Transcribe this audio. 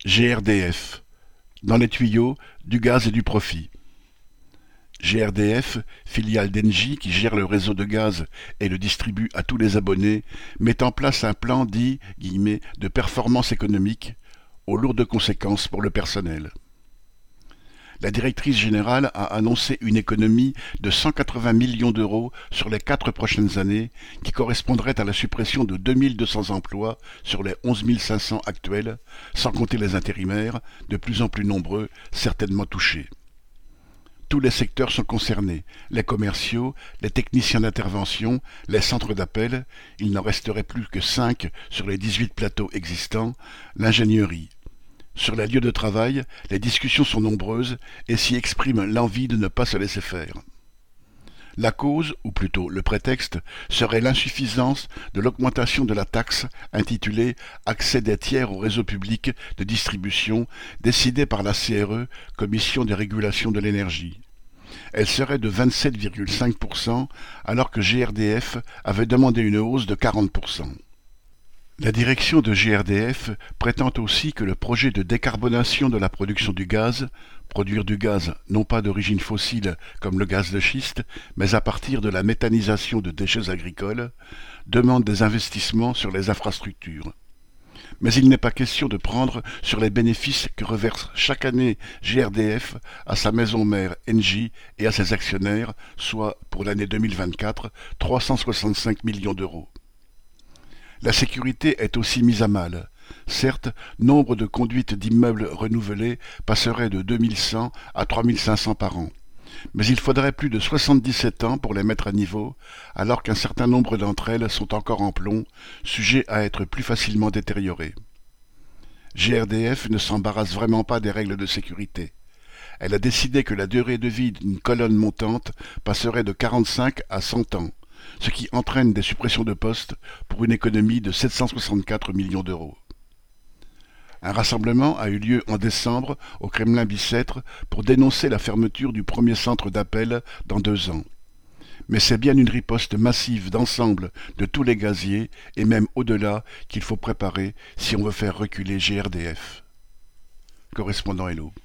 GRDF. Dans les tuyaux, du gaz et du profit. GRDF, filiale d'Engie qui gère le réseau de gaz et le distribue à tous les abonnés, met en place un plan dit « de performance économique » aux lourdes conséquences pour le personnel. La directrice générale a annoncé une économie de 180 millions d'euros sur les 4 prochaines années, qui correspondrait à la suppression de 2200 emplois sur les 11 500 actuels, sans compter les intérimaires, de plus en plus nombreux, certainement touchés. Tous les secteurs sont concernés, les commerciaux, les techniciens d'intervention, les centres d'appel, il n'en resterait plus que 5 sur les 18 plateaux existants, l'ingénierie. Sur les lieux de travail, les discussions sont nombreuses et s'y exprime l'envie de ne pas se laisser faire. La cause, ou plutôt le prétexte, serait l'insuffisance de l'augmentation de la taxe intitulée « Accès des tiers au réseau public de distribution » décidée par la CRE, Commission de régulation de l'énergie. Elle serait de 27,5% alors que GRDF avait demandé une hausse de 40%. La direction de GRDF prétend aussi que le projet de décarbonation de la production du gaz, produire du gaz non pas d'origine fossile comme le gaz de schiste, mais à partir de la méthanisation de déchets agricoles, demande des investissements sur les infrastructures. Mais il n'est pas question de prendre sur les bénéfices que reverse chaque année GRDF à sa maison mère Engie et à ses actionnaires, soit pour l'année 2024, 365 millions d'euros. La sécurité est aussi mise à mal. Certes, nombre de conduites d'immeubles renouvelés passerait de 2100 à 3500 par an. Mais il faudrait plus de 77 ans pour les mettre à niveau, alors qu'un certain nombre d'entre elles sont encore en plomb, sujets à être plus facilement détériorées. GRDF ne s'embarrasse vraiment pas des règles de sécurité. Elle a décidé que la durée de vie d'une colonne montante passerait de 45 à 100 ans, ce qui entraîne des suppressions de postes pour une économie de 764 millions d'euros. Un rassemblement a eu lieu en décembre au Kremlin-Bicêtre pour dénoncer la fermeture du premier centre d'appel dans 2 ans. Mais c'est bien une riposte massive d'ensemble de tous les gaziers, et même au-delà, qu'il faut préparer si on veut faire reculer GRDF. Correspondant Hello.